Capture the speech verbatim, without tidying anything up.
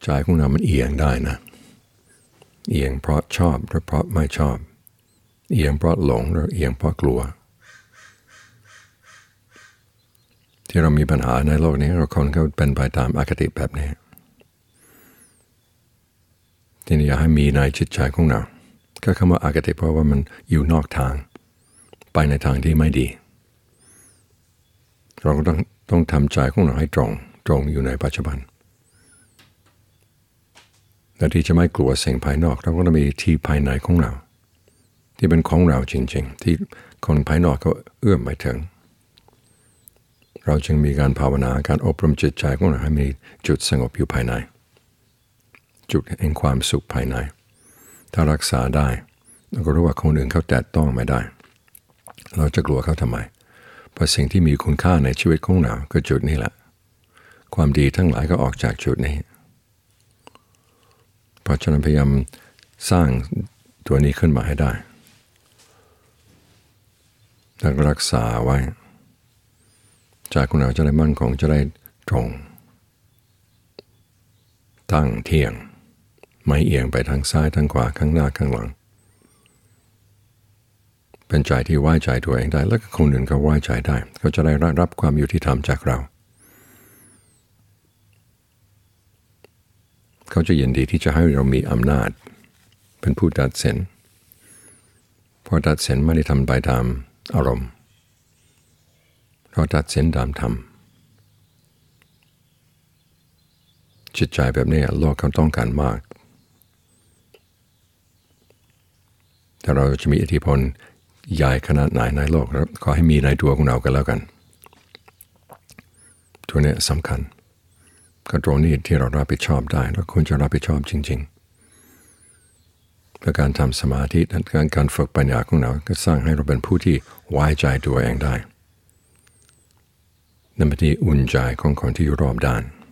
ใจของเรามันเอียงได้นะเอียงเพราะชอบหรือเพราะไม่ชอบเอียงเพราะหลงหรือเอียงเพราะกลัวที่เรามีปัญหาในโลกนี้เราคนก็เป็นไปตามอคติแบบนี้ที่นี่อยากให้มีในจิตใจของเราก็คำว่าอคติเพราะว่ามันอยู่นอกทางไปในทางที่ไม่ดีเราก็ต้องต้องทำใจของเราให้ตรงตรงอยู่ในปัจจุบันและที่จะไม่กลัวสิ่งภายนอกเราก็ต้องมีที่ภายในของเราที่เป็นของเราจริงๆที่คนภายนอกก็เอื้อมไม่ถึงเราจึงมีการภาวนาการอบรมจิตใจของเราให้มีจุดสงบอยู่ภายในจุดแห่งความสุขภายในถ้ารักษาได้เราก็รู้ว่าคนอื่นเขาแตะต้องไม่ได้เราจะกลัวเขาทำไมเพราะสิ่งที่มีคุณค่าในชีวิตของเราก็จุดนี้แหละความดีทั้งหลายก็ออกจากจุดนี้เพราะฉะนั้นพยายามสร้างตัวนี้ขึ้นมาให้ได้และรักษาไว้ใจของเราจะได้มั่นคงจะได้ตรงตั้งเที่ยงไม่เอียงไปทางซ้ายทางขวาข้างหน้าข้างหลังเป็นใจที่ไว้ใจตัวเองได้และก็คนอื่นเขาไว้ใจได้เขาจะได้รับความยุติธรรมจากเราเขาจะยินดีที่จะให้เรามีอำนาจเป็นผู้ตัดสินเพราะตัดสินไม่ได้ทำไปตามอารมณ์เราตัดสินตามธรรมจิตใจแบบนี้โลกเขาต้องการมากแต่เราจะมีอิทธิพลใหญ่ขนาดไหนในโลกขอให้มีในตัวของเรากันแล้วกันตัวนี้สำคัญก็ตรงนี้ที่เรารับผิดชอบได้แล้วควรจะรับผิดชอบจริงๆและการทำสมาธิการการฝึกปัญญาของเราก็สร้างให้เราเป็นผู้ที่ไว้ใจตัวเองได้นั่นเป็นที่อุ่นใจของคนที่อยู่รอบด้าน